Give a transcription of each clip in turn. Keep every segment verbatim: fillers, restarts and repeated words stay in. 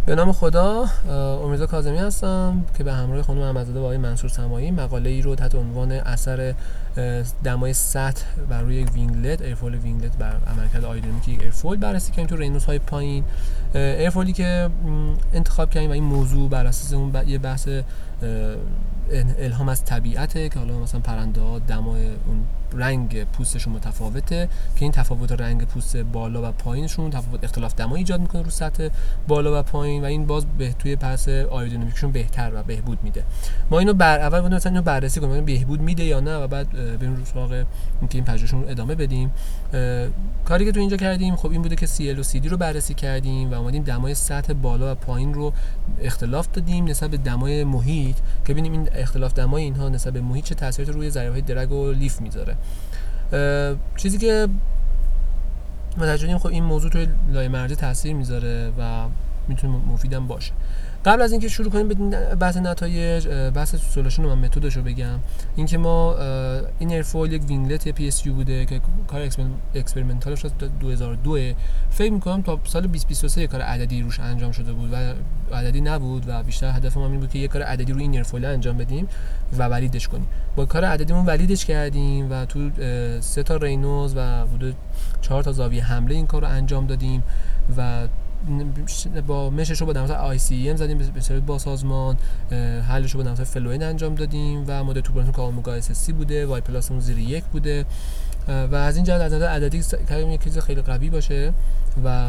به نام خدا، امیرزا کاظمی هستم که به همراه خانم احمدزاده و آقای منصور سماعی مقاله ای رو تحت عنوان اثر دمای سطح بر روی وینگلت، ایرفول وینگلت بر عملکرد آیرودینامیک یک ایرفول بررسی کردیم تو رینوس های پایین. ایرفولی که انتخاب کردیم و این موضوع بر اساس اون یه بحث الهام از طبیعته که حالا مثلا پرنده ها دمای اون رنگ پوستشون متفاوته که این تفاوت رنگ پوست بالا و پایینشون تفاوت اختلاف دما ایجاد میکنه رو سطح بالا و پایین و این باز به توی پس آیرودینامیکشون بهتر و بهبود میده. ما اینو بر اول بود مثلا اینو بررسی کنیم این بهبود میده یا نه و بعد بریم رو سراغ اینکه این پژوهشون رو ادامه بدیم. کاری که تو اینجا کردیم خب این بوده که سی ال و سی دی رو بررسی کردیم و اومدیم دمای سطح بالا و پایین رو اختلاف دادیم نسبت به دمای محیط که ببینیم این اختلاف دمای اینها نسبت به محیط چه تأثیراتی روی ذره‌های درگ و لیف میذاره. چیزی که متوجه خب این موضوع توی لایه مرزی تاثیر میذاره و میتونه مفیدم باشه. قبل از اینکه شروع کنیم به بحث نتایج، بحث سولوشن و من متدش رو بگم. اینکه ما این ایرفول یک وینگلت پی اس یو بوده که کار اکسپریمنتالش از دو هزار و دو. فکر می‌کنم تا سال بیست بیست و سه کار عددی روش انجام شده بود و عددی نبود و بیشتر هدف ما این بود که یک کار عددی روی این ایرفول انجام بدیم و ولیدش کنیم. با کار عددیمون ولیدش کردیم و تو سه تا رینوز و حدود چهار تا زاویه حمله این کارو انجام دادیم و با مشش رو با نماد آی سی ام زدیم به صورت با سازمان، حلش رو با نماد فلوئد انجام دادیم و مدل توربولانس که اومگا اس سی بوده، وای پلاس اون زیر یک بوده و از این جهت از نظر عددی کردیم یک چیز خیلی قوی باشه و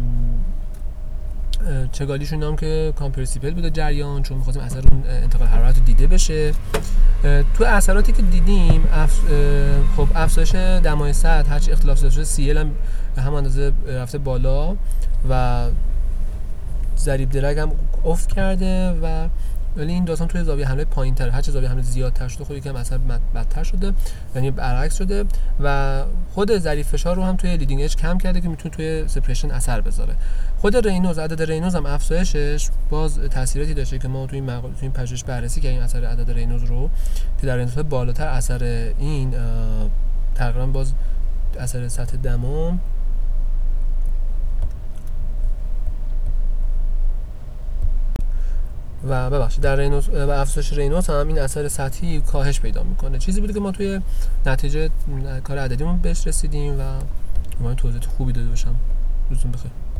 چگالیشون هم که کامپرسیبل بوده جریان، چون می‌خواستیم اثر اون انتقال حرارت رو دیده بشه. تو اثراتی که دیدیم اف... خب افزایش دمای سطح هرچی اختلاف زیاد شده سی ال هم به هم اندازه رفته بالا و ضریب درگ هم افت کرده و ولی این داستان توی زاویه حمله پایین‌تر، هر چه زاویه حمله زیادتر شده خب یکم اثر بدتر شده، یعنی برعکس شده و خود ضریب فشار رو هم توی لیدینگ اج کم کرده که میتونه توی سپریشن اثر بذاره. خود رینوز، عدد رینوز هم افزایشش باز تاثیراتی داشته که ما توی این مقاله توی این پژوهش بررسی کردیم اثر عدد رینوز رو که در رینوز بالاتر اثر این تقریبا باز اثر سطح دما و ببخشید در رینوس و افزایش رینوس هم این اثر سطحی کاهش پیدا میکنه. چیزی بوده که ما توی نتیجه کار عددیمون بهش رسیدیم و من توضیح خوبی داده باشم. روزتون بخیر.